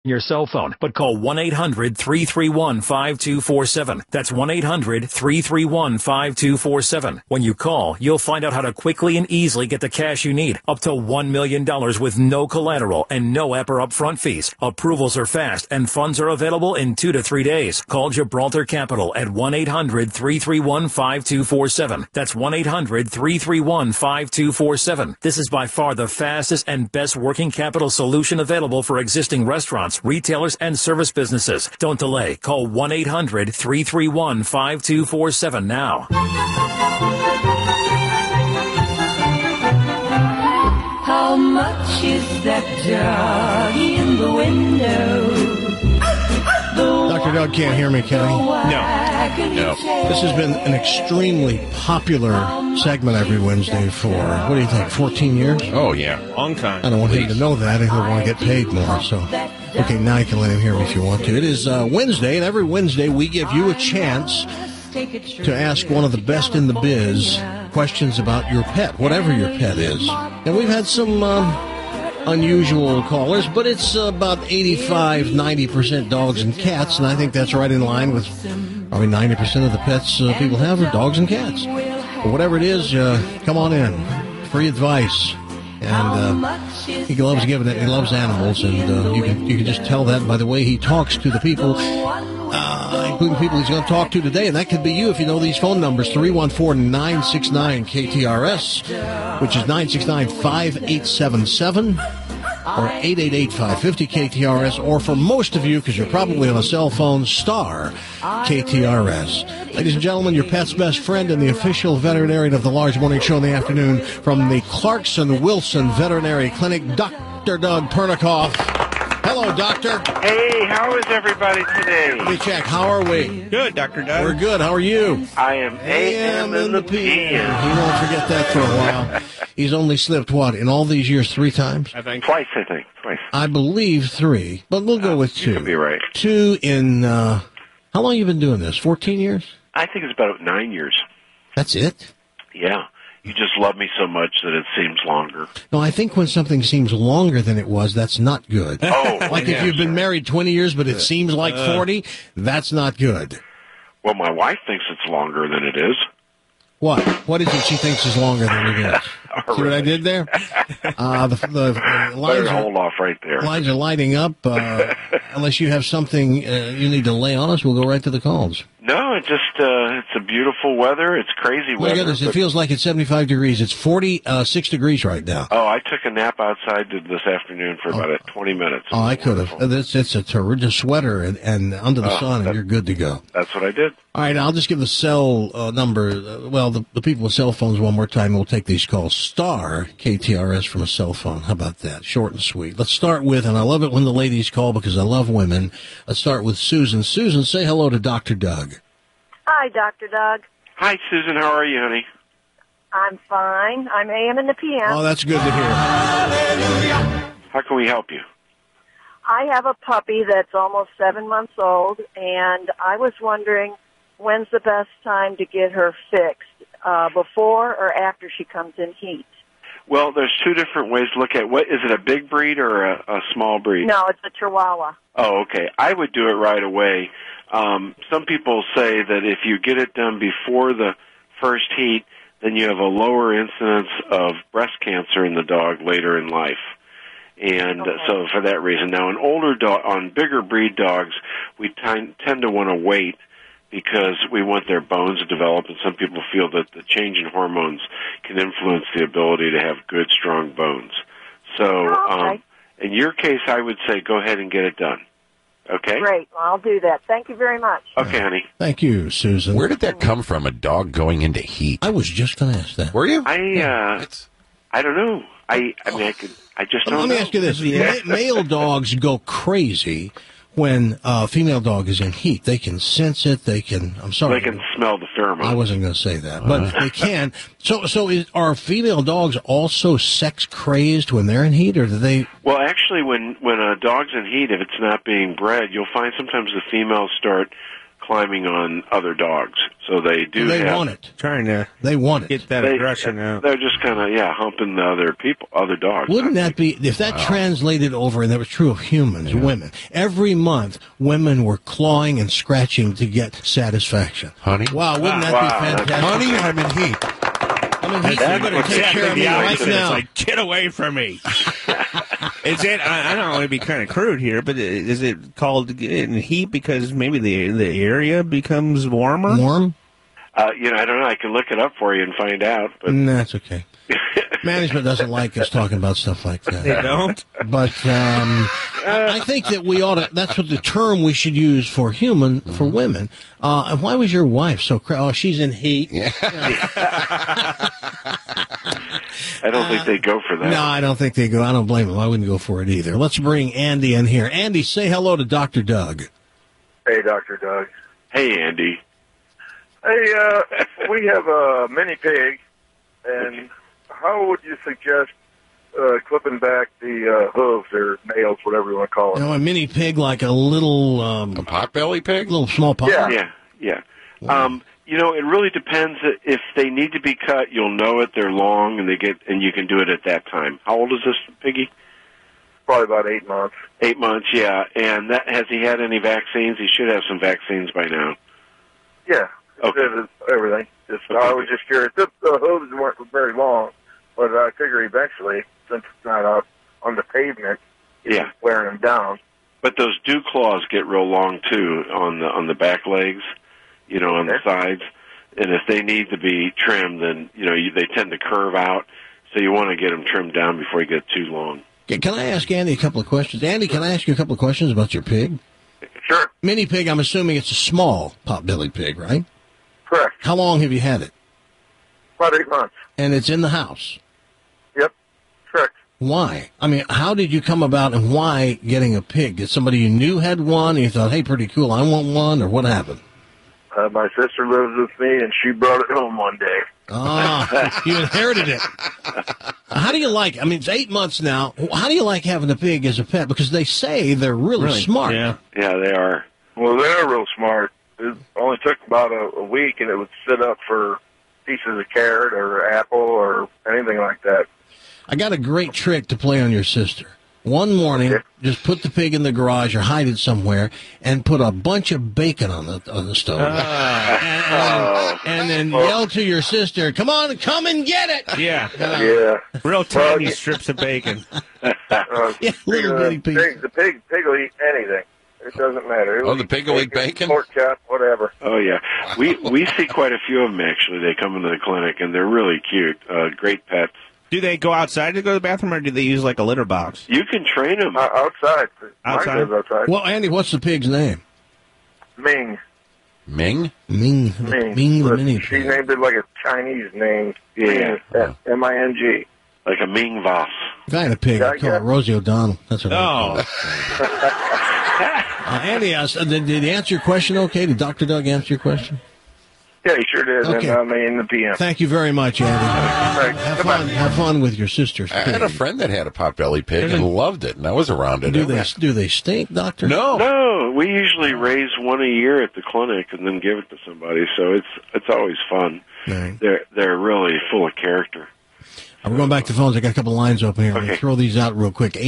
your cell phone, but call 1-800-331-5247. That's 1-800-331-5247. When you call, you'll find out how to quickly and easily get the cash you need, up to $1 million with no collateral and no app or upfront fees. Approvals are fast and funds are available in 2 to 3 days. Call Gibraltar Capital at 1-800-331-5247. That's 1-800-331-5247. This is by far the fastest and best working capital solution available for existing restaurants, retailers, and service businesses. Don't delay. Call 1-800-331-5247 now. How much is that doggy in the window? Dr. Doug can't hear me, Kenny. No. This has been an extremely popular segment every Wednesday for, what do you think, 14 years? Oh, yeah. Long time. I don't want him to know that. He'll want to get paid more. So, okay, now you can let him hear me if you want to. It is Wednesday, and every Wednesday we give you a chance to ask one of the best in the biz questions about your pet, whatever your pet is. And we've had some unusual callers, but it's about 85-90% dogs and cats, and I think that's right in line with probably 90% of the pets people have are dogs and cats. But whatever it is, come on in. Free advice. And he loves giving it. He loves animals, and you can just tell that by the way he talks to the people, including people he's going to talk to today. And that could be you if you know these phone numbers: 314-969-KTRS, which is 969-5877, or 888-550-KTRS, or for most of you, because you're probably on a cell phone, star KTRS. Ladies and gentlemen, your pet's best friend and the official veterinarian of the Large Morning Show in the afternoon from the Clarkson Wilson Veterinary Clinic, Dr. Doug Pernikoff. Hello, Doctor. Hey, how is everybody today? Let me check. How are we? Good, Dr. Doug. We're good. How are you? I am AM in the PM. He won't forget that for a while. He's only slipped, what, in all these years 3 times? Twice. I believe 3, but we'll go with 2. You could be right. 2 in, how long have you been doing this? 14 years? I think it's about 9 years. That's it? Yeah. You just love me so much that it seems longer. No, I think when something seems longer than it was, that's not good. Oh, like if you've been married 20 years, but it seems like 40, that's not good. Well, my wife thinks it's longer than it is. What? What is it she thinks is longer than it is? See what I did there? The lines Better hold off right there. Lines are lighting up. Unless you have something you need to lay on us, we'll go right to the calls. No, it's just it's a beautiful weather. It's crazy weather. Look at this. It feels like it's 75 degrees. It's 46 degrees right now. Oh, I took a nap outside this afternoon for about 20 minutes. Oh, I could have. It's a terrific sweater and under the sun, and you're good to go. That's what I did. All right, I'll just give the cell number. The people with cell phones one more time. We'll take these calls. Star KTRS from a cell phone. How about that? Short and sweet. Let's start with, and I love it when the ladies call because I love women. Let's start with Susan. Susan, say hello to Dr. Doug. Hi, Dr. Doug. Hi, Susan. How are you, honey? I'm fine. I'm AM in the PM. Oh, that's good to hear. How can we help you? I have a puppy that's almost 7 months old, and I was wondering when's the best time to get her fixed, before or after she comes in heat? Well, there's 2 different ways to look at what is it, a big breed or a small breed? No, it's a Chihuahua. Oh, okay. I would do it right away. Some people say that if you get it done before the first heat, then you have a lower incidence of breast cancer in the dog later in life. And so for that reason. Now, an older dog, on bigger breed dogs, we tend to want to wait because we want their bones to develop, and some people feel that the change in hormones can influence the ability to have good, strong bones. So in your case, I would say go ahead and get it done. Okay? Great. Well, I'll do that. Thank you very much. Okay, honey. Thank you, Susan. Where did that come from, a dog going into heat? I was just going to ask that. Were you? I don't know. I just don't know. Let me ask you this. Male dogs go crazy when a female dog is in heat. They can sense it. They can smell the pheromone. I wasn't going to say that, but they can. So are female dogs also sex crazed when they're in heat, or do they? Well, actually, when a dog's in heat, if it's not being bred, you'll find sometimes the females start climbing on other dogs. So they do. They want it. Trying to They want it. get that aggression out. They're just kind of humping the other dogs. Wouldn't that be, if that translated over, and that was true of humans, women, every month women were clawing and scratching to get satisfaction. Honey? Wow, wouldn't that be fantastic? Honey, I'm in heat. I'm in heat. You better take care of me right It's now. like, get away from me. Is it? I don't want to be kind of crude here, but is it called in heat because maybe the area becomes warmer? Warm? I don't know. I can look it up for you and find out. But That's okay. Management doesn't like us talking about stuff like that. They don't. But I think that we ought to. That's what the term we should use for women. And why was your wife so? Oh, she's in heat. I don't think they go for that. No, I don't think they go. I don't blame them. I wouldn't go for it either. Let's bring Andy in here. Andy, say hello to Dr. Doug. Hey, Dr. Doug. Hey, Andy. Hey, we have a mini pig, and how would you suggest clipping back the hooves or nails, whatever you want to call it? A mini pig, like a little A potbelly pig? little small pot. Yeah. It really depends. If they need to be cut, you'll know it. They're long, and you can do it at that time. How old is this piggy? Probably about 8 months. 8 months, yeah. And has he had any vaccines? He should have some vaccines by now. Yeah. Okay. Everything. I was just curious. The hooves weren't very long, but I figure eventually, since it's not out on the pavement, it's wearing them down. But those dew claws get real long too on the back legs, on the sides. And if they need to be trimmed, then they tend to curve out. So you want to get them trimmed down before you get too long. Can I ask Andy a couple of questions? Andy, can I ask you a couple of questions about your pig? Sure. Mini pig, I'm assuming it's a small potbelly pig, right? Correct. How long have you had it? About 8 months. And it's in the house. Yep. Correct. Why? I mean, how did you come about, and why getting a pig? Did somebody you knew had one, and you thought, hey, pretty cool, I want one, or what happened? My sister lives with me, and she brought it home one day. Ah, you inherited it. How do you like it? I mean, it's 8 months now. How do you like having a pig as a pet? Because they say they're really smart. Yeah, they are. Well, they're real smart. It only took about a week, and it would sit up for pieces of carrot or apple or anything like that. I got a great trick to play on your sister. One morning, just put the pig in the garage or hide it somewhere, and put a bunch of bacon on the stove, and then yell to your sister, "Come on, come and get it!" Yeah. Real tiny strips of bacon. Little bitty pieces. The pig will eat anything. It doesn't matter. The pig will eat bacon? Pork chop, whatever. Oh, yeah. We see quite a few of them, actually. They come into the clinic, and they're really cute. Great pets. Do they go outside to go to the bathroom, or do they use like a litter box? You can train them. Outside. Outside? Mine lives outside. Well, Andy, what's the pig's name? Ming. Ming? Ming the mini pig. She named it like a Chinese name. Yeah. M-I-N-G. Like a Ming Voss. If I had a pig, I'd call it Rosie O'Donnell. That's what I call it. Andy, did he answer your question okay? Did Dr. Doug answer your question? Yeah, he sure did. Okay. And in the PM. Thank you very much, Andy. Have fun with your sister's I pig. had a friend that had a potbelly pig and loved it, and I was around it. Do they stink, Doctor? No, we usually raise one a year at the clinic and then give it to somebody. So it's always fun. Right. They're really full of character. We're going back to phones. I got a couple lines open here. I'm going to throw these out real quick.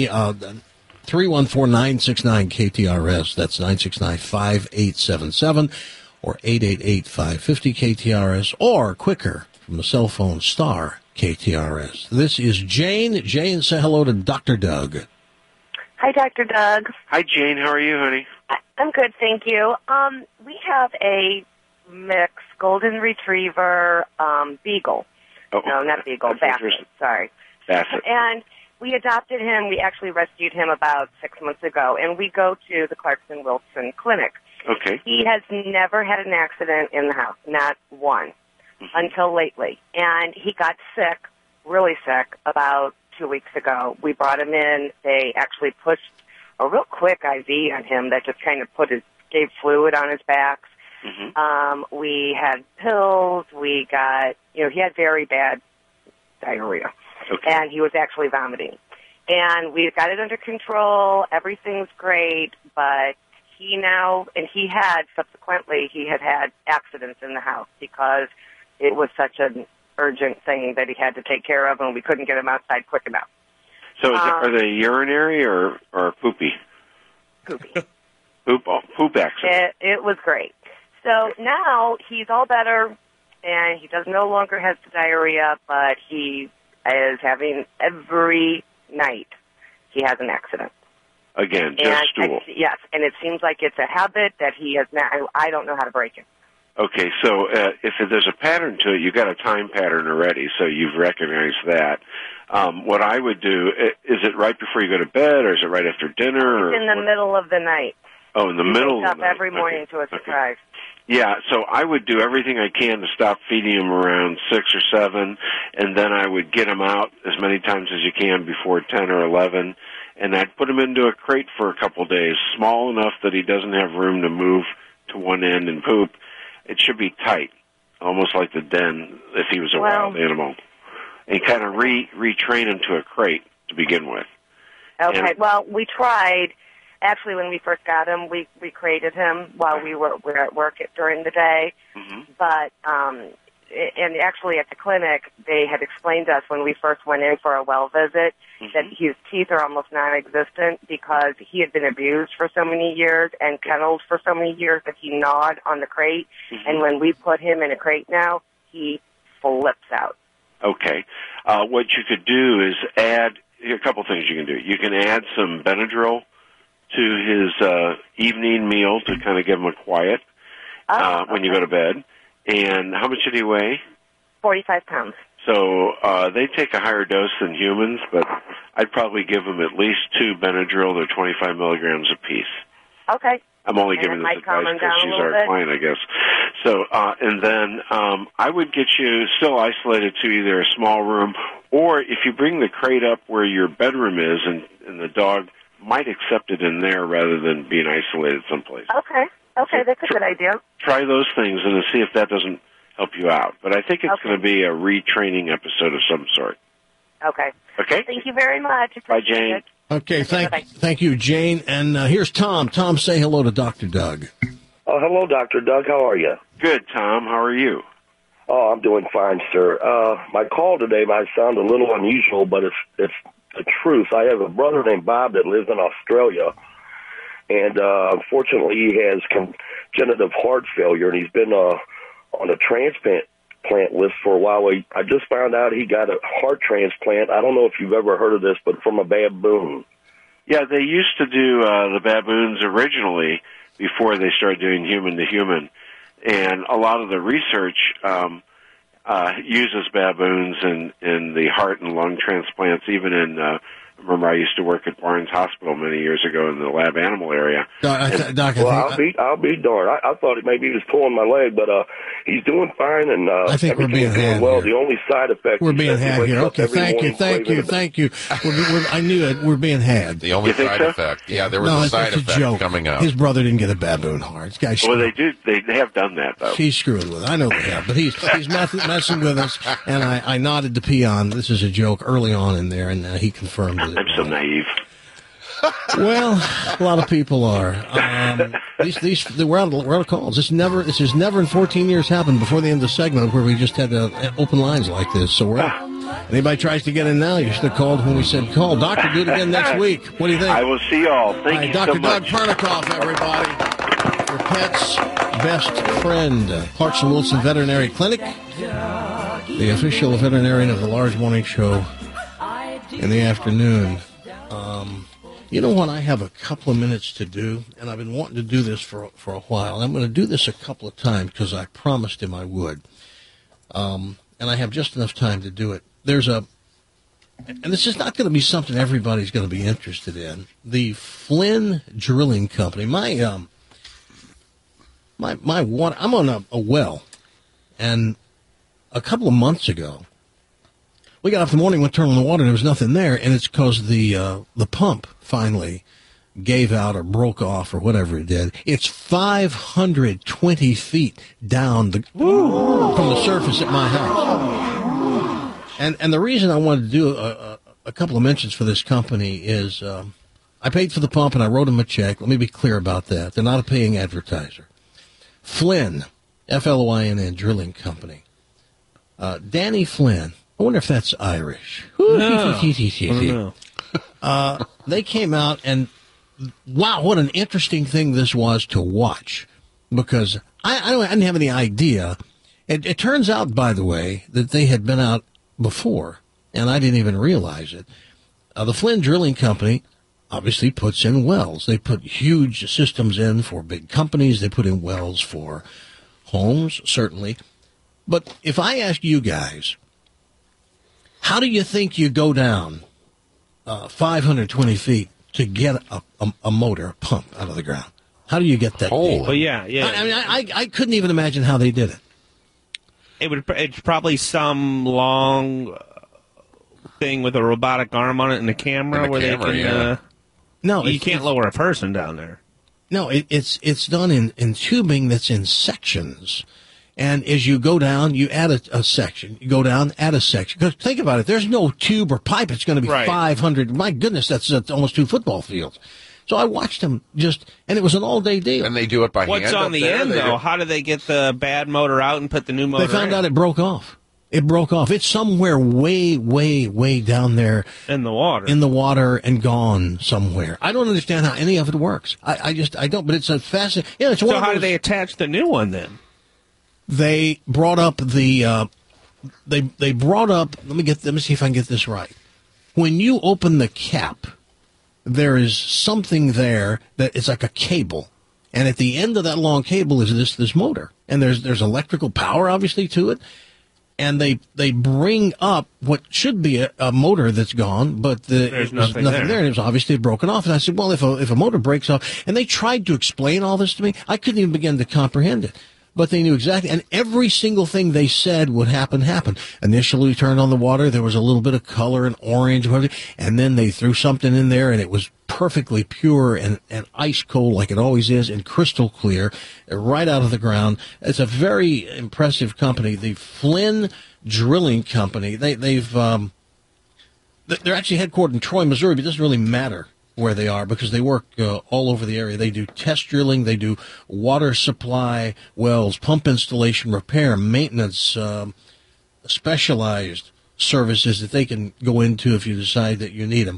314-969-KTRS. That's 969-5877 or 888-550-KTRS, or quicker from the cell phone star KTRS. This is Jane. Jane, say hello to Dr. Doug. Hi, Dr. Doug. Hi, Jane. How are you, honey? I'm good, thank you. We have a mixed golden retriever beagle. Oh, no, not beagle, Basset. Sorry. Basset. And we adopted him. We actually rescued him about 6 months ago, and we go to the Clarkson-Wilson Clinic. Okay. He has never had an accident in the house, not one, until lately. And he got sick, really sick, about 2 weeks ago. We brought him in. They actually pushed a real quick IV on him that just kind of gave fluid on his back. We had pills. We got, he had very bad diarrhea. Okay. And he was actually vomiting. And we got it under control. Everything's great, but he had accidents in the house because it was such an urgent thing that he had to take care of, and we couldn't get him outside quick enough. So are they urinary or poopy? Poopy. Poop accident. It was great. So now he's all better, and he no longer has the diarrhea, but he is having every night he has an accident. Again, just stool. Yes, and it seems like it's a habit that he has now. I don't know how to break it. Okay, so if there's a pattern to it, you've got a time pattern already, so you've recognized that. What I would do, is it right before you go to bed, or is it right after dinner? It's in the middle of the night. Oh, in the middle of the night. He wakes up every morning to a surprise. Yeah, so I would do everything I can to stop feeding him around 6 or 7, and then I would get him out as many times as you can before 10 or 11, and I'd put him into a crate for a couple days, small enough that he doesn't have room to move to one end and poop. It should be tight, almost like the den if he was a wild animal, and kind of retrain him to a crate to begin with. Okay, we tried. Actually, when we first got him, we crated him while we were at work during the day. Mm-hmm. But and actually at the clinic, they had explained to us when we first went in for a well visit that his teeth are almost non-existent because he had been abused for so many years and kennelled for so many years that he gnawed on the crate. Mm-hmm. And when we put him in a crate now, he flips out. Okay. What you could do is add a couple things you can do. You can add some Benadryl to his evening meal to kind of give him a quiet when you go to bed. And how much did he weigh? 45 pounds. So they take a higher dose than humans, but I'd probably give them at least 2 Benadryl. They're 25 milligrams apiece. Okay. I'm only giving this advice because she's our client, I guess. So, and then I would get you still isolated to either a small room, or if you bring the crate up where your bedroom is, and the dog might accept it in there rather than being isolated someplace. Okay, that's a good idea. Try those things and see if that doesn't help you out. But I think it's going to be a retraining episode of some sort. Okay. Thank you very much. Bye, Jane. Okay, thank you, Jane. And here's Tom. Tom, say hello to Dr. Doug. Oh, hello, Dr. Doug. How are you? Good, Tom. How are you? Oh, I'm doing fine, sir. My call today might sound a little unusual, but it's the truth. I have a brother named Bob that lives in Australia, and unfortunately he has congenital heart failure, and he's been on a transplant list for a while. I just found out he got a heart transplant. I don't know if you've ever heard of this, but from a baboon. Yeah, they used to do the baboons originally before they started doing human to human, and a lot of the research uses baboons in the heart and lung transplants, even in remember I used to work at Barnes Hospital many years ago in the lab animal area. Doc, I'll be darned. I thought maybe he was pulling my leg, but he's doing fine, and I think we're being had well. Here. The only side effect we're being had here. Okay, thank you. I knew it. We're being had. The only side effect. Yeah, there was a side effect joke. Coming up. His brother didn't get a baboon heart. Well, they do. They have done that though. He's screwing with it. I know they have, but he's messing with us. And I nodded to Peon. This is a joke early on in there, and he confirmed it. I'm so naive. Well, a lot of people are. We're out of calls. This has never in 14 years happened before the end of the segment where we just had open lines like this. So we're out. Anybody tries to get in now, you should have called when we said call. Doctor, do it again next week. What do you think? I will see y'all. Thank you Dr. so much. Dr. Doug Pernikoff, everybody. Your pet's best friend. Clarkson Wilson Veterinary Clinic. The official veterinarian of the Large Morning Show in the afternoon. You know what? I have a couple of minutes to do, and I've been wanting to do this for a while. I'm going to do this a couple of times because I promised him I would. And I have just enough time to do it. And this is not going to be something everybody's going to be interested in. The Flynn Drilling Company. I'm on a well, and a couple of months ago, we got up in the morning, went to turn on the water, and there was nothing there, and it's because the pump finally gave out or broke off or whatever it did. It's 520 feet down from the surface at my house. And the reason I wanted to do a couple of mentions for this company is I paid for the pump and I wrote them a check. Let me be clear about that. They're not a paying advertiser. Flynn, Flynn Drilling Company. Danny Flynn. I wonder if that's Irish. No. They came out and, wow, what an interesting thing this was to watch. Because I didn't have any idea. It turns out, by the way, that they had been out before, and I didn't even realize it. The Flynn Drilling Company obviously puts in wells. They put huge systems in for big companies. They put in wells for homes, certainly. But if I ask you guys, how do you think you go down 520 feet to get a motor, a pump out of the ground? How do you get that deep? Well, yeah. I mean, I couldn't even imagine how they did it. It's probably some long thing with a robotic arm on it and a camera they can. No, you can't lower a person down there. No, it's done in tubing that's in sections. And as you go down, you add a section. You go down, add a section. Because think about it, there's no tube or pipe. It's going to be 500. My goodness, that's almost 2 football fields. So I watched them and it was an all-day deal. And they do it by hand. What's on the end, though? How do they get the bad motor out and put the new motor in? They found out it broke off. It broke off. It's somewhere way, way, way down there. In the water. In the water and gone somewhere. I don't understand how any of it works. I don't, but it's a fascinating. Yeah, it's so how do they attach the new one then? They brought up let me see if I can get this right. When you open the cap, there is something there that it's like a cable. And at the end of that long cable is this motor. And there's electrical power obviously to it. And they bring up what should be a motor that's gone, but there's nothing there. And it was obviously broken off. And I said, well, if a motor breaks off, and they tried to explain all this to me, I couldn't even begin to comprehend it. But they knew exactly, and every single thing they said would happen. Initially, we turned on the water, there was a little bit of color and orange, and then they threw something in there, and it was perfectly pure and ice cold like it always is, and crystal clear, right out of the ground. It's a very impressive company, the Flynn Drilling Company. They're actually headquartered in Troy, Missouri, but it doesn't really matter where they are because they work all over the area. They do test drilling, they do water supply wells, pump installation, repair, maintenance, specialized services that they can go into if you decide that you need them.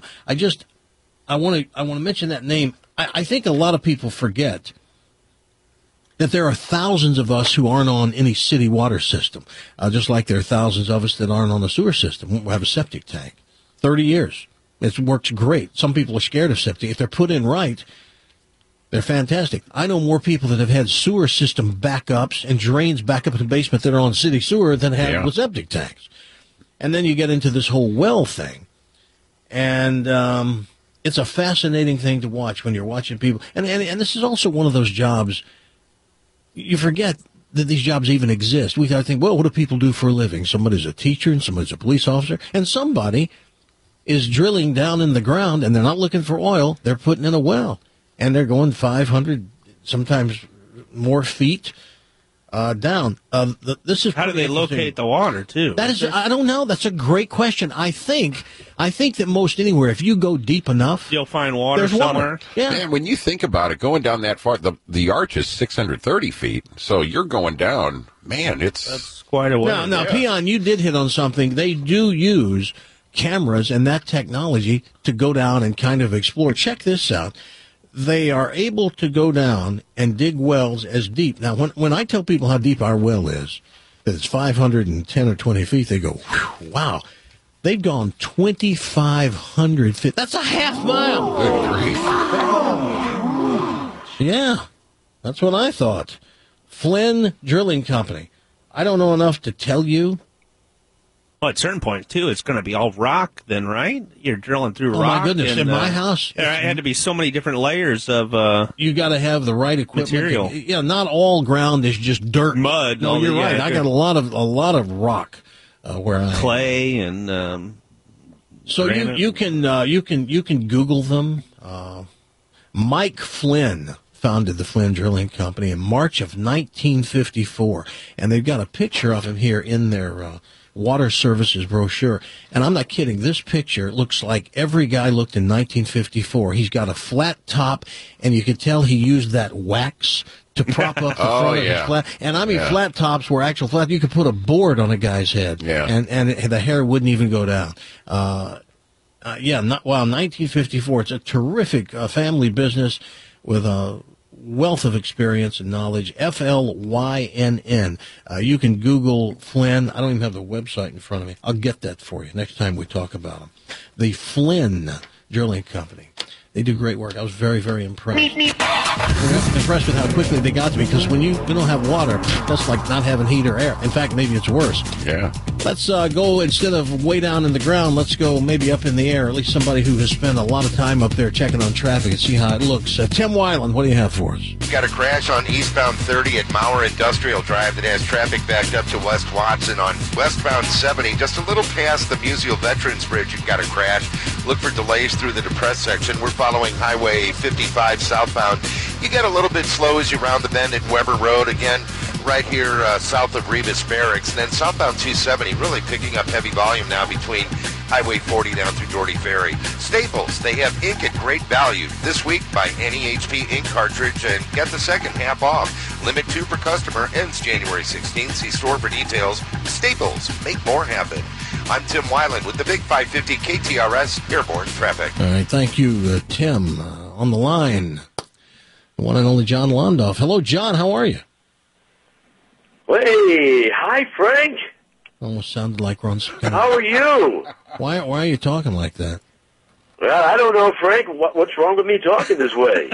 I want to mention that name. I think a lot of people forget that there are thousands of us who aren't on any city water system, just like there are thousands of us that aren't on a sewer system. We have a septic tank. 30 years. It works great. Some people are scared of septic. If they're put in right, they're fantastic. I know more people that have had sewer system backups and drains back up in the basement that are on city sewer than have with septic tanks. And then you get into this whole well thing. And it's a fascinating thing to watch when you're watching people. And this is also one of those jobs, you forget that these jobs even exist. We think, well, what do people do for a living? Somebody's a teacher and somebody's a police officer. And somebody is drilling down in the ground, and they're not looking for oil. They're putting in a well, and they're going 500, sometimes more feet down. This is how do they locate the water too? I don't know. That's a great question. I think that most anywhere, if you go deep enough, you'll find water somewhere. Water. Yeah. Man, when you think about it, going down that far, the arch is 630 feet, so you're going down. Man, that's quite a way. Now, Peon, you did hit on something. They do use cameras and that technology to go down and kind of explore. Check this out. They are able to go down and dig wells as deep. Now, when I tell people how deep our well is, that it's 510 or 20 feet, they go, wow. They've gone 2,500 feet. That's a half mile. Good grief. Yeah, that's what I thought. Flynn Drilling Company. I don't know enough to tell you. Well, at certain points, too, it's going to be all rock then, right? You're drilling through rock. Oh, my goodness. In my house. There had to be so many different layers of you got to have the right equipment. Material. Yeah, not all ground is just dirt. Mud. No, you're right. I got a lot of rock where I clay and so you can Google them. Mike Flynn founded the Flynn Drilling Company in March of 1954, and they've got a picture of him here in their Water Services brochure. And I'm not kidding. This picture looks like every guy looked in 1954. He's got a flat top, and you can tell he used that wax to prop up the front of his flat. And I mean, flat tops were actual flat. You could put a board on a guy's head, and the hair wouldn't even go down. 1954. It's a terrific family business with a wealth of experience and knowledge. FLYNN. You can Google Flynn. I don't even have the website in front of me. I'll get that for you next time we talk about them. The Flynn Drilling Company. They do great work. I was very, very impressed. Impressed with how quickly they got to me, because when you don't have water, that's like not having heat or air. In fact, maybe it's worse. Yeah. Let's go, instead of way down in the ground, let's go maybe up in the air. At least somebody who has spent a lot of time up there checking on traffic and see how it looks. Tim Weiland, what do you have for us? Got a crash on eastbound 30 at Mauer Industrial Drive that has traffic backed up to West Watson. On westbound 70, just a little past the Musial Veterans Bridge, you've got a crash. Look for delays through the depressed section. We're following Highway 55 southbound. You get a little bit slow as you round the bend at Weber Road. Again, right here south of Rebus Barracks. And then southbound 270 really picking up heavy volume now between Highway 40 down through Doherty Ferry. Staples, they have ink at great value. This week, buy any HP ink cartridge and get the second half off. Limit 2 per customer. Ends January 16th. See store for details. Staples, make more happen. I'm Tim Weiland with the Big 550 KTRS Airborne Traffic. All right, thank you, Tim. On the line, the one and only John Londoff. Hello, John. How are you? Hey, hi, Frank. Almost sounded like we're on some kind How are you? Why are you talking like that? Well, I don't know, Frank. What's wrong with me talking this way?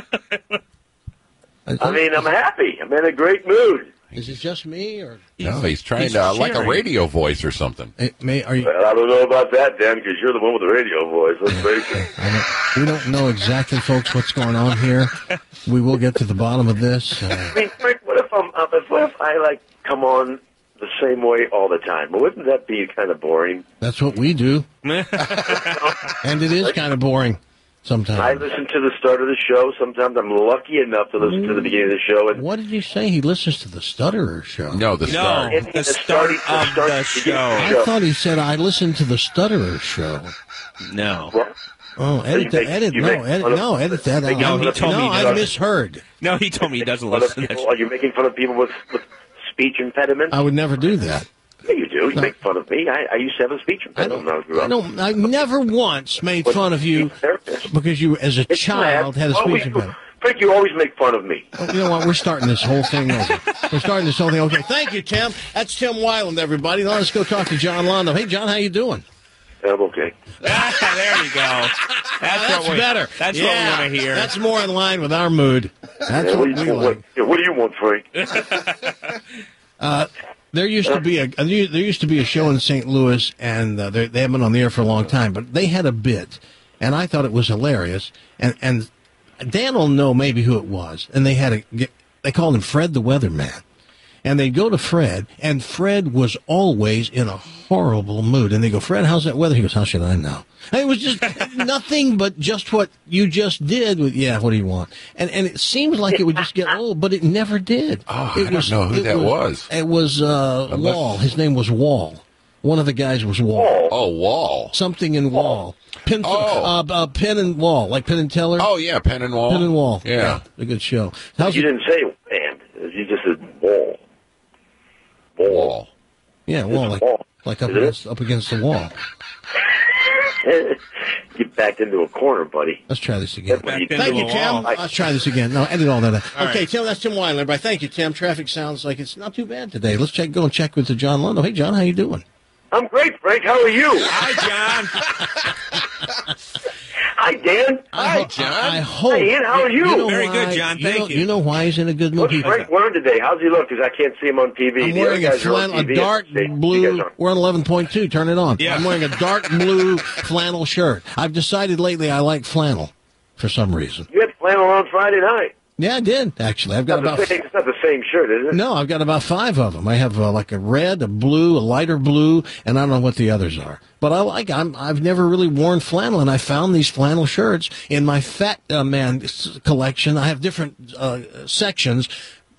I mean, I'm happy. I'm in a great mood. Is it just me, or no? He's trying to like a radio voice or something. Are you? Well, I don't know about that, Dan, because you're the one with the radio voice. Let's face it. We don't know exactly, folks, what's going on here. We will get to the bottom of this. I mean, Frank, what if I like come on the same way all the time? Wouldn't that be kind of boring? That's what we do, and it is kind of boring. Sometimes I listen to the start of the show. Sometimes I'm lucky enough to listen to the beginning of the show. And what did you say? He listens to the Stutterer show. No, the start. The start of the show. I thought he said I listened to the Stutterer show. No. Oh, edit that. Edit that. No, he told me I misheard. No, he told me he doesn't listen to that. Are you making fun of people with speech impediments? I would never do that. Yeah, you do. You make fun of me. I used to have a speech impediment when I grew up. I never once made fun of you because you, as a child, had a speech impediment. Frank, you always make fun of me. Oh, you know what? We're starting this whole thing over. Okay, thank you, Tim. That's Tim Weiland, everybody. Now let's go talk to John Londo. Hey, John, how you doing? I'm okay. There you go. That's better. That's what we want to hear. That's more in line with our mood. That's what we like. What do you want, Frank? There used to be a show in St. Louis, and they haven't been on the air for a long time, but they had a bit, and I thought it was hilarious. And Dan will know maybe who it was. And they called him Fred the Weatherman. And they'd go to Fred, and Fred was always in a horrible mood. And they go, Fred, how's that weather? He goes, how should I know? And it was just nothing but just what you just did. What do you want? And it seems like it would just get old, but it never did. Oh, I don't know who that was. It was Wall. His name was Wall. One of the guys was Wall. Oh, Wall. Something in Wall. Penn and Wall, like Penn and Teller. Oh, yeah, Penn and Wall. Penn and Wall. Yeah. A good show. You didn't say Penn. You just said Wall. Wall. Yeah, Wall. Like up against the wall. You backed into a corner, buddy. Let's try this again. Thank you, Tim. Let's try this again. No, edit all that out. Okay, right. Tim, that's Tim Weiland, everybody. Thank you, Tim. Traffic sounds like it's not too bad today. Let's go and check with the John Londo. Hey, John, how you doing? I'm great, Frank. How are you? Hi, John. Hi, Dan. Hi, John. I hope. Hey, Ian, how are you? Very good, John. Thank you. You know why he's in a good mood? What's Frank wearing today? How's he look? Because I can't see him on TV. I'm wearing a dark blue. We're on 11.2. Turn it on. Yeah. I'm wearing a dark blue flannel shirt. I've decided lately I like flannel for some reason. You had flannel on Friday night. Yeah, I did, actually. I've got it's not the same shirt, is it? No, I've got about 5 of them. I have like a red, a blue, a lighter blue, and I don't know what the others are. But I've never really worn flannel, and I found these flannel shirts in my Fat Man collection. I have different sections.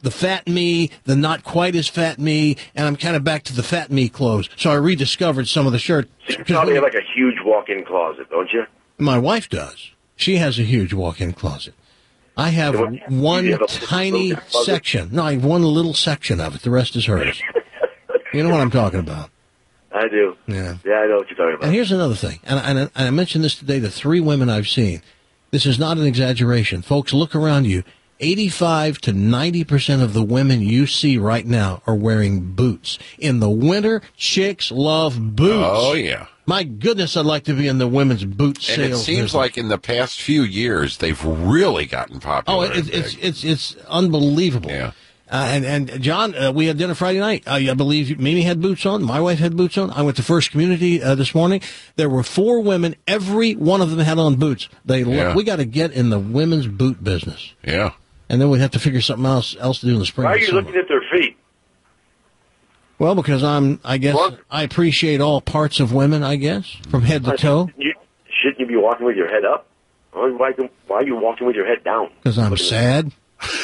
the fat me, the not quite as fat me, and I'm kind of back to the fat me clothes. So I rediscovered some of the shirts. You probably have like a huge walk-in closet, don't you? My wife does. She has a huge walk-in closet. I have one tiny section. No, I have one little section of it. The rest is hers. You know what I'm talking about. I do. Yeah. Yeah, I know what you're talking about. And here's another thing, and I mentioned this today to 3 women I've seen. This is not an exaggeration. Folks, look around you. 85 to 90% of the women you see right now are wearing boots. In the winter, chicks love boots. Oh, yeah. My goodness, I'd like to be in the women's boot sales. And it seems business. like in the past few years, they've really gotten popular. Oh, it's unbelievable. Yeah. And John, we had dinner Friday night. I believe Mimi had boots on. My wife had boots on. I went to First Community this morning. There were 4 women. Every one of them had on boots. We got to get in the women's boot business. Yeah. And then we'd have to figure something else to do in the spring. Why are you looking at their feet? Well, because I appreciate all parts of women, I guess, from head to toe. Shouldn't you be walking with your head up? Why are you walking with your head down? Because I'm sad.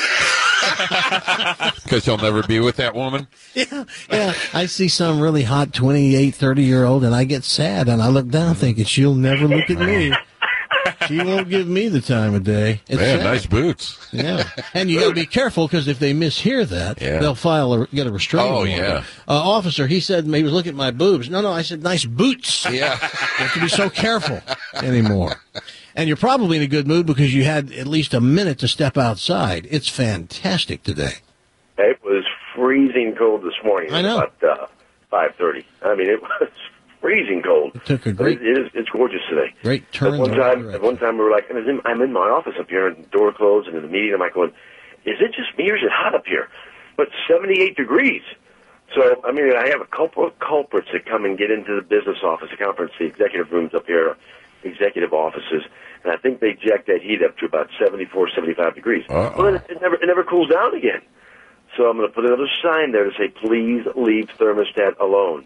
Because he'll never be with that woman? Yeah. I see some really hot 28, 30-year-old, and I get sad, and I look down thinking, she'll never look at me. She won't give me the time of day. It's Man, sad. nice boots. Yeah. And you got to be careful, because if they mishear that, they'll get a restraining order. Yeah. Officer, he said he was looking at my boobs. No, I said nice boots. Yeah. You have to be so careful anymore. And you're probably in a good mood because you had at least a minute to step outside. It's fantastic today. It was freezing cold this morning. I know. About 5:30. I mean, it was freezing cold. It took a great... It's gorgeous today. Great turn. At one time we were like, I'm in my office up here, and the door closed, and in the meeting I'm like going, is it just me or is it hot up here? But 78 degrees. So, I mean, I have a couple of culprits that come and get into the business office, the conference, the executive rooms up here, executive offices, and I think they jack that heat up to about 74, 75 degrees. Well, then it never cools down again. So I'm going to put another sign there to say, please leave thermostat alone.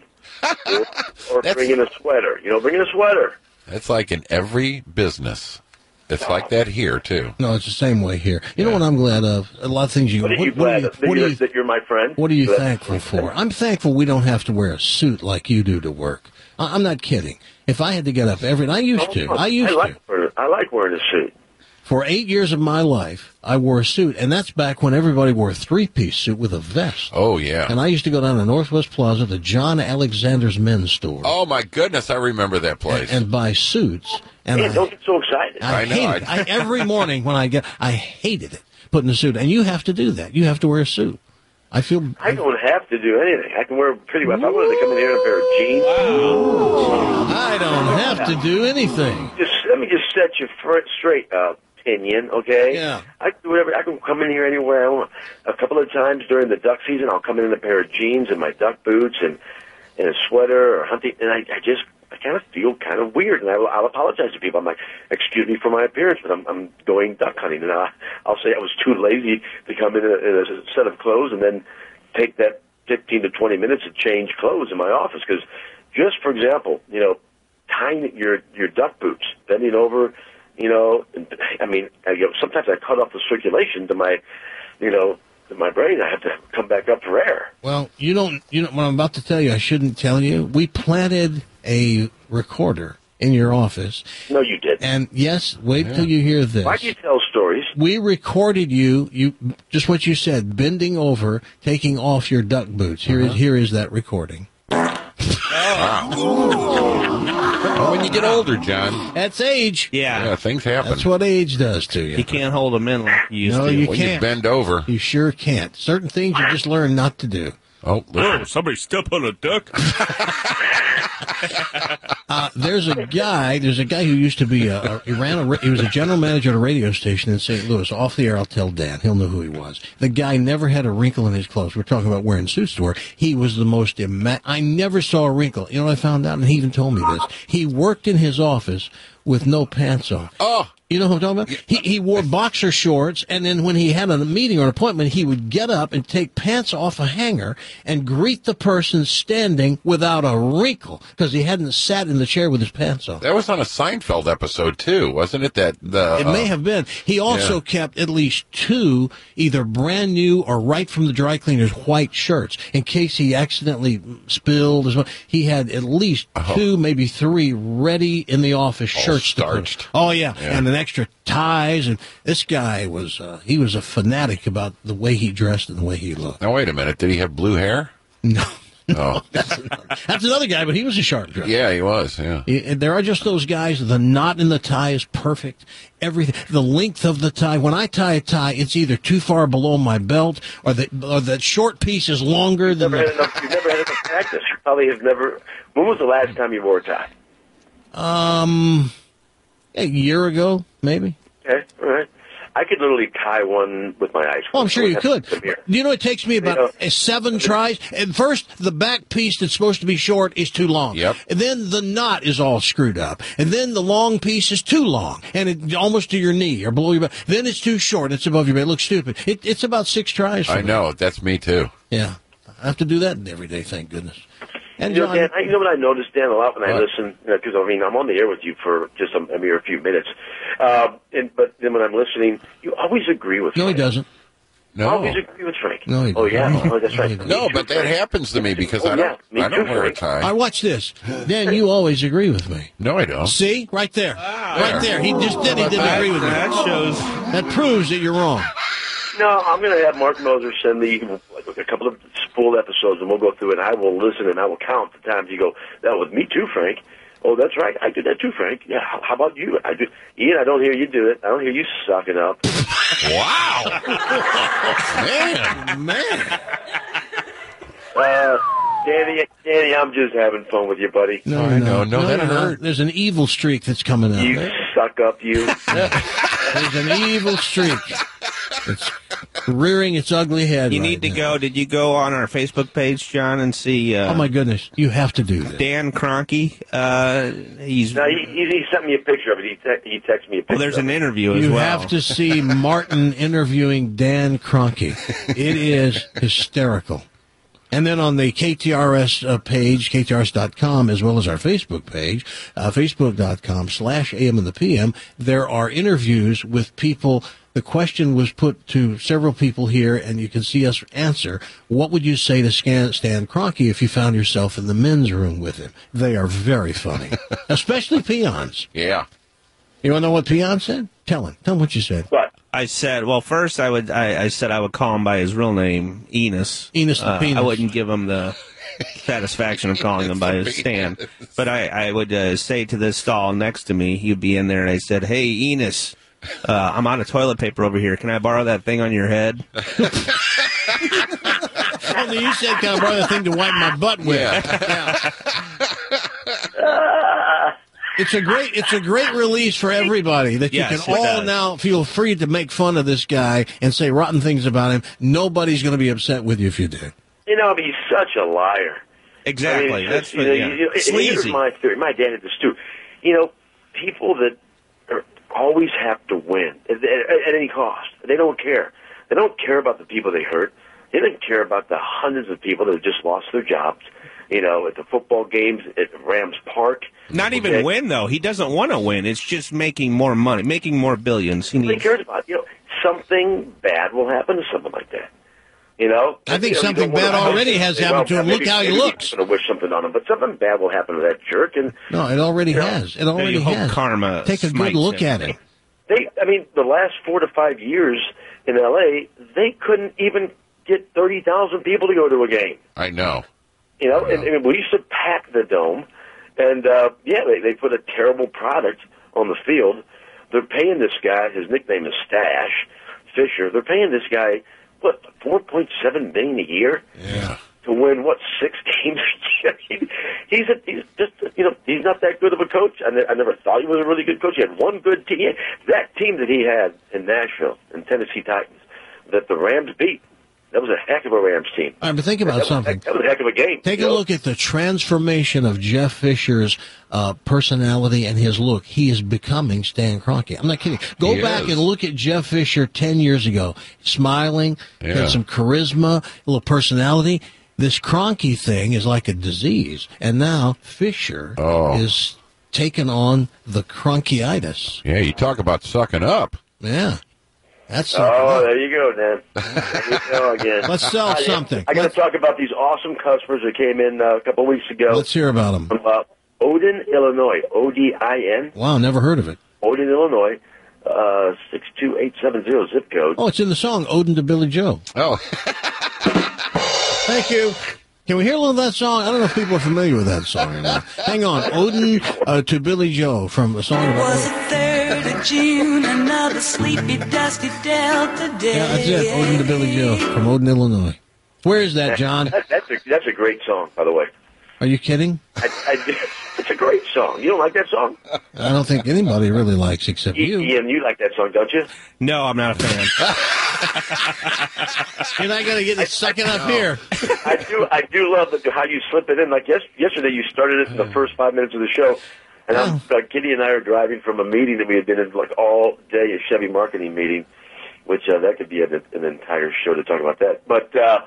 or bring in a sweater. Bring in a sweater. That's like in every business. It's like that here, too. No, it's the same way here. You know what I'm glad of? A lot of things you... What are you glad of? That you're my friend? What are you thankful for? I'm thankful we don't have to wear a suit like you do to work. I'm not kidding. If I had to get up every... I used to. I like wearing a suit. For 8 years of my life, I wore a suit, and that's back when everybody wore a 3-piece suit with a vest. Oh, yeah. And I used to go down to Northwest Plaza to John Alexander's men's store. Oh, my goodness, I remember that place. And buy suits. And don't get so excited. I hated it. Every morning when I hated it, putting a suit. And you have to do that. You have to wear a suit. I don't have to do anything. I can wear pretty well. If I wanted to come in here in a pair of jeans. Wow. I don't have to do anything. Let me just set you straight, Pinion, okay? Yeah. I can do whatever. I can come in here anywhere I want. A couple of times during the duck season, I'll come in a pair of jeans and my duck boots and a sweater or hunting, and I kind of feel kind of weird, and I'll apologize to people. I'm like, excuse me for my appearance, but I'm going duck hunting, and I'll say I was too lazy to come in a set of clothes and then take that 15 to 20 minutes to change clothes in my office. Because just for example, tying your duck boots, bending over, sometimes I cut off the circulation to my, to my brain. I have to come back up for air. Well, what I'm about to tell you, I shouldn't tell you. We planted a recorder in your office. No, you didn't. And yes, wait till you hear this. Why do you tell stories? We recorded you just what you said, bending over, taking off your duck boots. Here is that recording. Well, when you get older, John. That's age. Yeah, things happen. That's what age does to you. You can't hold them in like you used to. No, you when can't. You bend over. You sure can't. Certain things you just learn not to do. Oh, listen. Somebody step on a duck. There's a guy who used to be he was a general manager at a radio station in St. Louis. Off the air, I'll tell Dan. He'll know who he was. The guy never had a wrinkle in his clothes. We're talking about wearing suits to work. He was the most I never saw a wrinkle. You know what I found out? And he even told me this. He worked in his office with no pants on. Oh. You know who I'm talking about? He wore boxer shorts, and then when he had a meeting or an appointment, he would get up and take pants off a hanger and greet the person standing without a wrinkle because he hadn't sat in the chair with his pants on. That was on a Seinfeld episode, too, wasn't it? It may have been. He also kept at least 2 either brand new or right from the dry cleaners white shirts in case he accidentally spilled. He had at least 2, maybe 3 ready in the office shirts. Starched. Oh, yeah. And an extra ties. And this guy was, he was a fanatic about the way he dressed and the way he looked. Now, wait a minute. Did he have blue hair? No. Oh. That's another guy, but he was a sharp dresser. Yeah, he was, yeah. There are just those guys, the knot in the tie is perfect. Everything, the length of the tie. When I tie a tie, it's either too far below my belt or that short piece is longer than You've never had enough practice. You probably have never. When was the last time you wore a tie? A year ago, maybe. Okay, all right. I could literally tie one with my eyes. Oh, I'm sure you could. You know, it takes me about 7 tries. And first, the back piece that's supposed to be short is too long. Yep. And then the knot is all screwed up. And then the long piece is too long, and it's almost to your knee or below your back. Then it's too short. It's above your back. It looks stupid. It's about 6 tries for me. I know. That's me, too. Yeah. I have to do that every day, thank goodness. And Dan, you know what I noticed, Dan, a lot when I listen, because I'm on the air with you for just a mere few minutes. But then when I'm listening, you always agree with No, Frank. he doesn't. No. I always agree with Frank. No, he doesn't. Oh, yeah. Oh, that's right. No, but that happens to me because I don't wear a tie. I watch this. Dan, you always agree with me. No, I don't. See? Right there. Right there. He just did. He didn't agree with me. That shows. That proves that you're wrong. No, I'm going to have Mark Moser send me a couple of full episodes, and we'll go through it, and I will listen, and I will count the times you go, that was me too, Frank. Oh, that's right. I do that too, Frank. Yeah, how about you? I do. Ian, I don't hear you do it. I don't hear you sucking up. Wow. Man. Danny, I'm just having fun with you, buddy. No, that hurt. There's an evil streak that's coming out. You suck up, you. There's an evil streak. It's rearing its ugly head. You need to go. Did you go on our Facebook page, John, and see? Oh my goodness, you have to do this. Dan Kroenke. He sent me a picture of it. He texted me a picture. Well, there's an interview as well. You have to see Martin interviewing Dan Kroenke. It is hysterical. And then on the KTRS page, KTRS.com, as well as our Facebook page, Facebook.com/AM and the PM, there are interviews with people. The question was put to several people here, and you can see us answer. What would you say to Stan Kroenke if you found yourself in the men's room with him? They are very funny, especially Peons. Yeah. You want to know what Peon said? Tell him. Tell him what you said. What? I said, well, first I said I would call him by his real name, Enos. Enos the Penis. I wouldn't give him the satisfaction of calling him by his Stan. But I would say to the stall next to me, he'd be in there, and I said, hey, Enos, I'm out of toilet paper over here. Can I borrow that thing on your head? Only you said, can I borrow the thing to wipe my butt with? Yeah. It's a great release for everybody that you can all now feel free to make fun of this guy and say rotten things about him. Nobody's going to be upset with you if you do. You know, he's such a liar. Exactly. I mean, here's my theory. My dad did this too. You know, people that always have to win at any cost. They don't care. They don't care about the people they hurt. They don't care about the hundreds of people that have just lost their jobs. You know, at the football games at Rams Park. Not even win, though. He doesn't want to win. It's just making more money, making more billions. He cares about, something bad will happen to someone like that. You know? I think something bad already has happened to him. Look how he looks. I'm going to wish something on him, but something bad will happen to that jerk. And no, it already has. It already has. Karma. Take a good look at it. The last 4 to 5 years in L.A., they couldn't even get 30,000 people to go to a game. I know. You know, and we used to pack the Dome, and they put a terrible product on the field. They're paying this guy, his nickname is Stash, Fisher. They're paying this guy, $4.7 million a year? Yeah. To win, 6 games? he's not that good of a coach. I never thought he was a really good coach. He had one good team. That team that he had in Nashville, in Tennessee Titans, that the Rams beat, That was a heck of a Rams team. All right, but think about something. That was a heck of a game. Take a look at the transformation of Jeff Fisher's personality and his look. He is becoming Stan Kroenke. I'm not kidding. Go back and look at Jeff Fisher 10 years ago. Smiling, had some charisma, a little personality. This Kroenke thing is like a disease. And now Fisher is taking on the Kroenkeitis. Yeah, you talk about sucking up. Yeah. That's there you go, Dan. There you go again. Let's sell something. I got to talk about these awesome customers that came in a couple of weeks ago. Let's hear about them. From Odin, Illinois. Odin. Wow, never heard of it. Odin, Illinois. 62870 zip code. Oh, it's in the song Odin to Billy Joe. Oh. Thank you. Can we hear a little of that song? I don't know if people are familiar with that song or not. Hang on. Odin to Billy Joe from a song about... Was it 3rd of June, another sleepy, dusty Delta day? Yeah, that's it. Odin to Billy Joe from Odin, Illinois. Where is that, John? That's a great song, by the way. Are you kidding? It's a great song. You don't like that song? I don't think anybody really likes except you. Ian, you like that song, don't you? No, I'm not a fan. You're not going to get it sucking up here. I do love how you slip it in. Like yesterday, you started it in the first 5 minutes of the show, and Kitty and I are driving from a meeting that we had been in like all day, a Chevy marketing meeting, which that could be an entire show to talk about that. But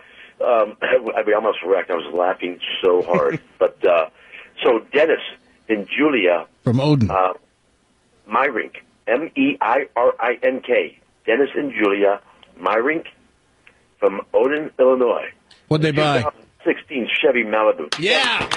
I almost wrecked. I was laughing so hard. But so Dennis and Julia from Odin, Myrink, Meirink, Dennis and Julia Myrink from Odin, Illinois. What'd they buy? 2016 Chevy Malibu. Yeah.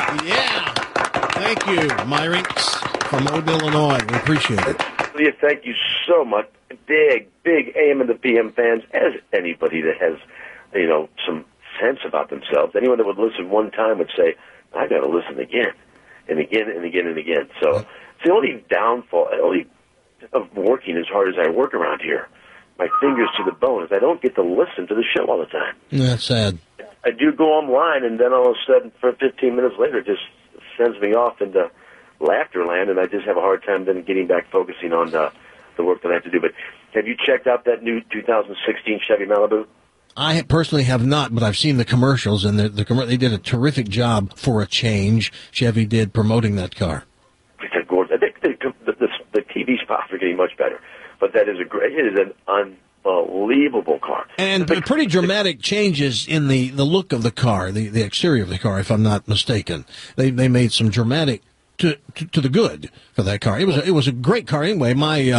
Thank you, Myrinks from Odin, Illinois. We appreciate it. Julia, thank you so much. Big AM and the PM fans, as anybody that has, some sense about themselves. Anyone that would listen one time would say, I got to listen again and again and again and again. So it's the only downfall of working as hard as I work around here. My fingers to the bone is I don't get to listen to the show all the time. That's sad. I do go online, and then all of a sudden, for 15 minutes later, it just sends me off into laughter land, and I just have a hard time then getting back focusing on the work that I have to do. But have you checked out that new 2016 Chevy Malibu? I personally have not, but I've seen the commercials, and they did a terrific job for a change. Chevy did promoting that car. It's a gorgeous. I think the TV spots are getting much better, but it is an unbelievable car. And pretty dramatic changes in the look of the car, the exterior of the car, if I'm not mistaken. They made some dramatic to the good for that car. It was a great car anyway.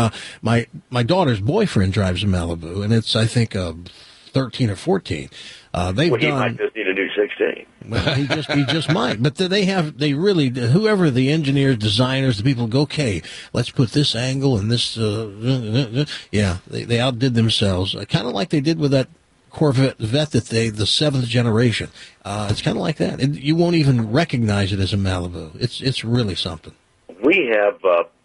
My daughter's boyfriend drives a Malibu, and it's I think 13 or 14. He might just need a new 16. Well, he just might. But they really, whoever the engineers, designers, the people go, okay, let's put this angle and this, they outdid themselves. Kind of like they did with that Corvette that the 7th generation. It's kind of like that. You won't even recognize it as a Malibu. It's really something. We have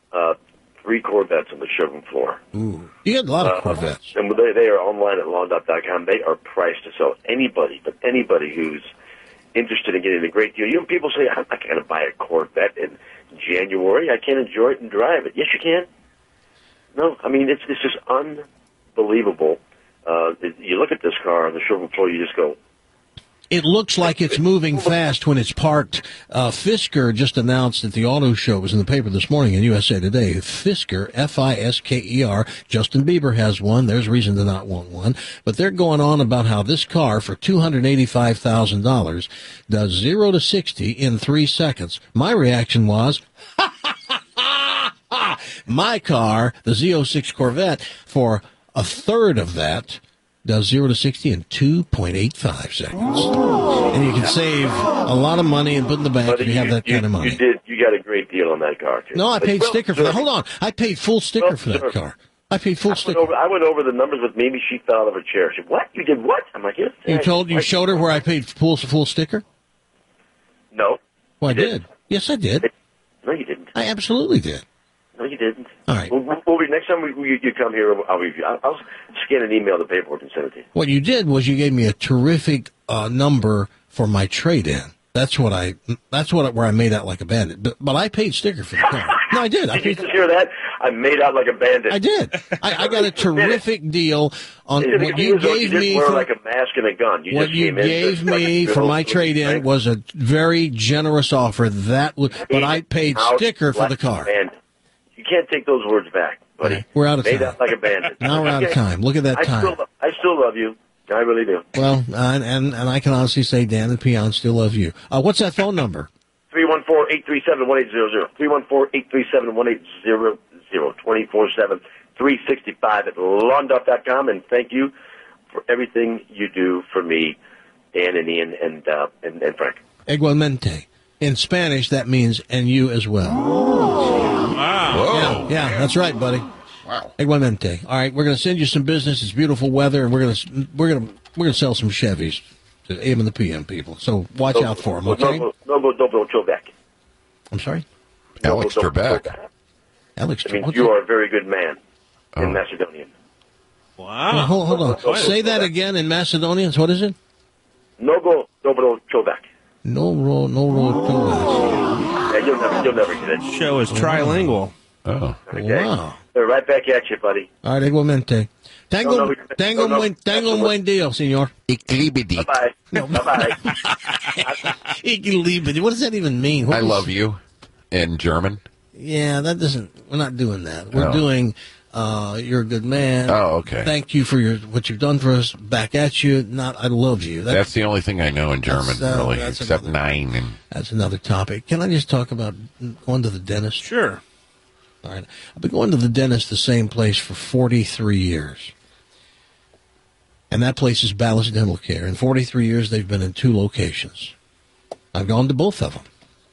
3 Corvettes on the showroom floor. Ooh. You got a lot of Corvettes. And they are online at lawn.com. They are priced to sell anybody who's interested in getting a great deal. People say, I'm not going to buy a Corvette in January. I can't enjoy it and drive it. Yes, you can. No, I mean, it's just unbelievable. You look at this car on the showroom floor, you just go, it looks like it's moving fast when it's parked. Fisker just announced at the auto show, it was in the paper this morning in USA Today, Fisker, Fisker, Justin Bieber has one. There's reason to not want one. But they're going on about how this car for $285,000 does 0 to 60 in 3 seconds. My reaction was, my car, the Z06 Corvette, for a third of that, does 0 to 60 in 2.85 seconds. And you can save a lot of money and put in the bank if you have that kind of money. You got a great deal on that car, too. No, I paid sticker for that. Hold on. I paid full sticker for that car. I paid full sticker. I went over the numbers with Mimi. She fell out of her chair. She said, what? You did what? I'm like, yes. You showed her where I paid full sticker? No. Well, I did. Yes, I did. No, you didn't. I absolutely did. No, you didn't. All right. Next time you come here, I'll review. I'll scan and email the paperwork and send it to you. What you did was you gave me a terrific number for my trade-in. That's where I made out like a bandit. But I paid sticker for the car. No, I did. Did you just hear that? I made out like a bandit. I did. I got a terrific deal on what you gave me. Wear for, like a mask and a gun. What you gave me for my trade-in was a very generous offer. That was, but I paid sticker for the car. And you can't take those words back, buddy. Okay, we're out of time. Made out like a bandit. Now we're out of time. Look at that time. I still love you. I really do. Well, and I can honestly say Dan and Peon still love you. What's that phone number? 314-837-1800. 314-837-1800. 24/7, 365 at lawnduff.com. And thank you for everything you do for me, Dan and Ian and Frank. Igualmente. In Spanish, that means and you as well. Wow. Yeah, that's right, buddy. Wow. Igualmente. All right, we're going to send you some business. It's beautiful weather, and we're going to sell some Chevys to AM and the PM people. So watch out for them, okay? No, Trebek. I'm sorry? Alex Trebek. Alex Trebek. I mean, you are a very good man in Macedonian. Wow. Well, hold on. Say that again in Macedonian. What is it? Nogo dobro Trebek. No roll. Yeah, you'll never get it. Show is trilingual. Oh. Okay. Wow. They're right back at you, buddy. All right, igualmente. Tengo un buen día, señor. Equilibidi. Bye-bye. No. Bye-bye. Equilibidi. What does that even mean? I love you in German. Yeah, we're not doing that. We're doing, you're a good man. Oh, okay. Thank you for what you've done for us. Back at you. Not, I love you. That's the only thing I know in German, really, except nine. That's another topic. Can I just talk about going to the dentist? Sure. All right. I've been going to the dentist the same place for 43 years. And that place is Ballast Dental Care. In 43 years, they've been in 2 locations. I've gone to both of them.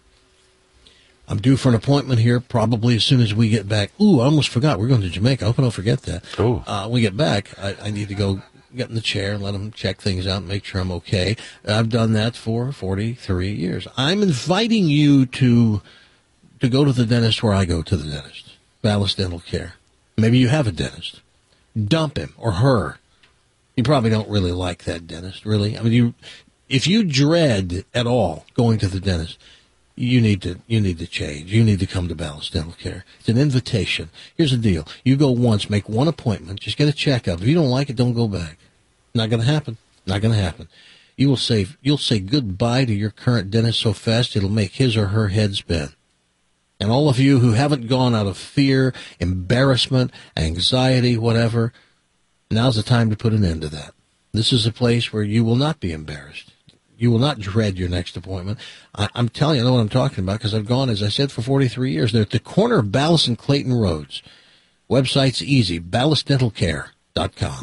I'm due for an appointment here probably as soon as we get back. Ooh, I almost forgot. We're going to Jamaica. I hope I don't forget that. Ooh. We get back, I need to go get in the chair and let them check things out and make sure I'm okay. I've done that for 43 years. I'm inviting you to go to the dentist where I go to the dentist, Ballast Dental Care. Maybe you have a dentist. Dump him or her. You probably don't really like that dentist, really. I mean, if you dread at all going to the dentist, you need to change. You need to come to Ballast Dental Care. It's an invitation. Here's the deal. You go once, make one appointment, just get a checkup. If you don't like it, don't go back. Not going to happen. Not going to happen. You'll say goodbye to your current dentist so fast it'll make his or her head spin. And all of you who haven't gone out of fear, embarrassment, anxiety, whatever, now's the time to put an end to that. This is a place where you will not be embarrassed. You will not dread your next appointment. I'm telling you, I know what I'm talking about because I've gone, as I said, for 43 years. They're at the corner of Ballast and Clayton Roads. Website's easy, ballastdentalcare.com.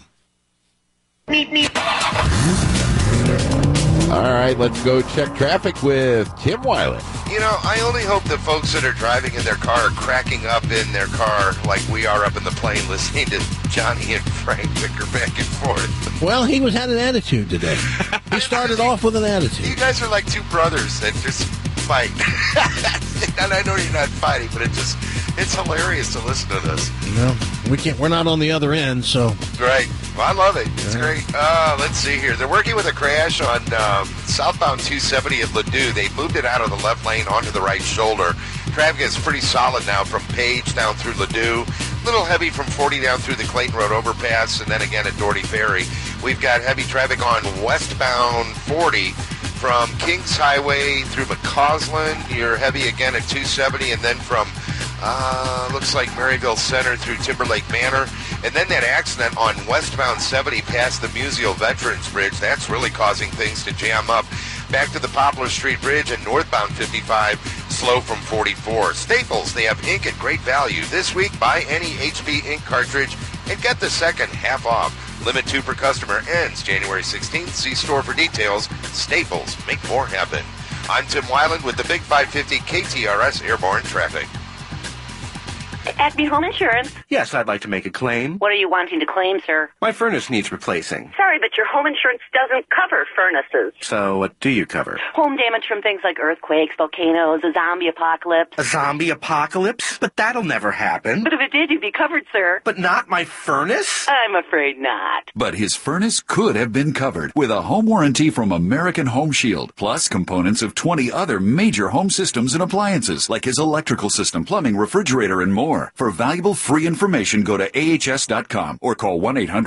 All right, let's go check traffic with Tim Weiland. You know, I only hope the folks that are driving in their car are cracking up in their car like we are up in the plane listening to Johnny and Frank bicker back and forth. Well, he had an attitude today. He started off with an attitude. You guys are like two brothers that just fight. And I know you're not fighting, but it's hilarious to listen to this. No, we're not on the other end, so. Right. Well, I love it. It's great. Let's see here. They're working with a crash on southbound 270 at Ladue. They moved it out of the left lane onto the right shoulder. Traffic is pretty solid now from Page down through Ladue. A little heavy from 40 down through the Clayton Road overpass, and then again at Doherty Ferry. We've got heavy traffic on westbound 40 from Kings Highway through McCausland. You're heavy again at 270, and then from looks like Maryville Center through Timberlake Manor. And then that accident on westbound 70 past the Musial Veterans Bridge, that's really causing things to jam up. Back to the Poplar Street Bridge and northbound 55, slow from 44. Staples, they have ink at great value. This week, buy any HP ink cartridge and get the second half off. Limit 2 per customer ends January 16th. See store for details. Staples, make more happen. I'm Tim Weiland with the Big 550 KTRS Airborne Traffic. Acme Home Insurance. Yes, I'd like to make a claim. What are you wanting to claim, sir? My furnace needs replacing. Sorry, but your home insurance doesn't cover furnaces. So what do you cover? Home damage from things like earthquakes, volcanoes, a zombie apocalypse. A zombie apocalypse? But that'll never happen. But if it did, you'd be covered, sir. But not my furnace? I'm afraid not. But his furnace could have been covered with a home warranty from American Home Shield, plus components of 20 other major home systems and appliances, like his electrical system, plumbing, refrigerator, and more. more. For valuable free information, go to AHS.com or call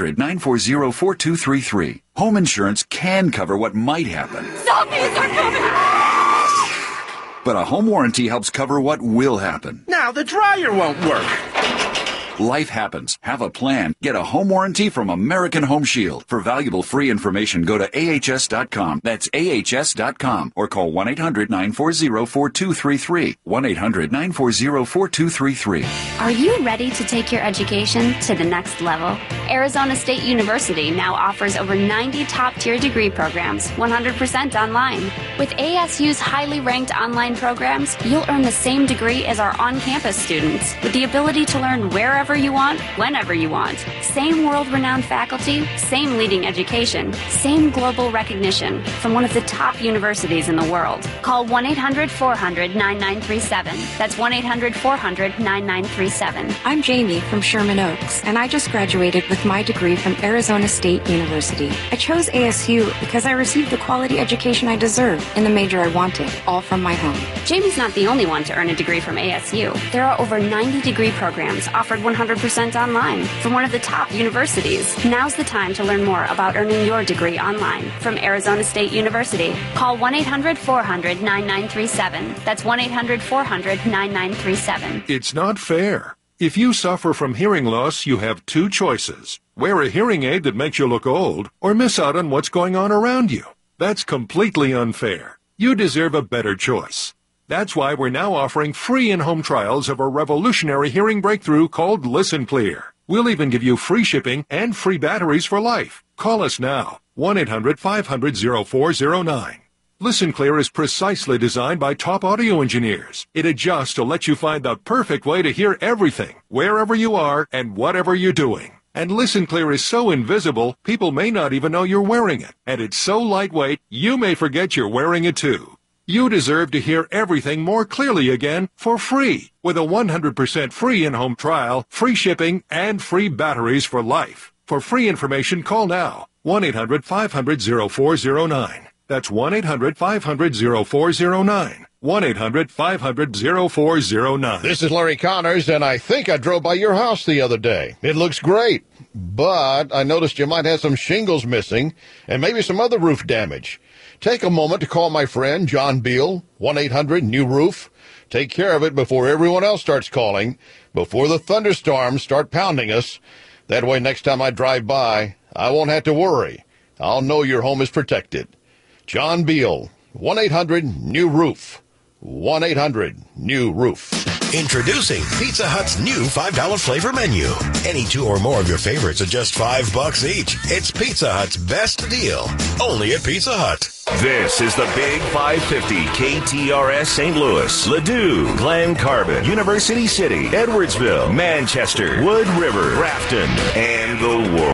1-800-940-4233. Home insurance can cover what might happen. Zombies are coming! But a home warranty helps cover what will happen. Now the dryer won't work. Life happens. Have a plan. Get a home warranty from American Home Shield. For valuable free information, go to AHS.com. That's AHS.com or call 1-800-940-4233. 1-800-940-4233. Are you ready to take your education to the next level? Arizona State University now offers over 90 top-tier degree programs, 100% online. With ASU's highly ranked online programs, you'll earn the same degree as our on-campus students, with the ability to learn wherever you want, whenever you want. Same world-renowned faculty, same leading education, same global recognition from one of the top universities in the world. Call 1-800-400-9937. That's 1-800-400-9937. I'm Jamie from Sherman Oaks, and I just graduated with my degree from Arizona State University. I chose ASU because I received the quality education I deserve in the major I wanted, all from my home. Jamie's not the only one to earn a degree from ASU. There are over 90 degree programs offered 100% online from one of the top universities. Now's the time to learn more about earning your degree online from Arizona State University. Call 1-800-400-9937. That's 1-800-400-9937. It's not fair. If you suffer from hearing loss, you have two choices. Wear a hearing aid that makes you look old, or miss out on what's going on around you. That's completely unfair. You deserve a better choice. That's why we're now offering free in-home trials of a revolutionary hearing breakthrough called Listen Clear. We'll even give you free shipping and free batteries for life. Call us now, 1-800-500-0409. Listen Clear is precisely designed by top audio engineers. It adjusts to let you find the perfect way to hear everything, wherever you are and whatever you're doing. And Listen Clear is so invisible, people may not even know you're wearing it. And it's so lightweight, you may forget you're wearing it too. You deserve to hear everything more clearly again for free with a 100% free in-home trial, free shipping, and free batteries for life. For free information, call now, 1-800-500-0409. That's 1-800-500-0409. 1-800-500-0409. This is Larry Connors, and I think I drove by your house the other day. It looks great, but I noticed you might have some shingles missing and maybe some other roof damage. Take a moment to call my friend John Beal, 1-800-NEW-ROOF. Take care of it before everyone else starts calling, before the thunderstorms start pounding us. That way, next time I drive by, I won't have to worry. I'll know your home is protected. John Beal, 1-800-NEW-ROOF. 1-800-NEW-ROOF. Introducing Pizza Hut's new $5 flavor menu. Any two or more of your favorites are just $5 each. It's Pizza Hut's best deal. Only at Pizza Hut. This is the Big 550 KTRS St. Louis, Ladue, Glen Carbon, University City, Edwardsville, Manchester, Wood River, Grafton, and the world.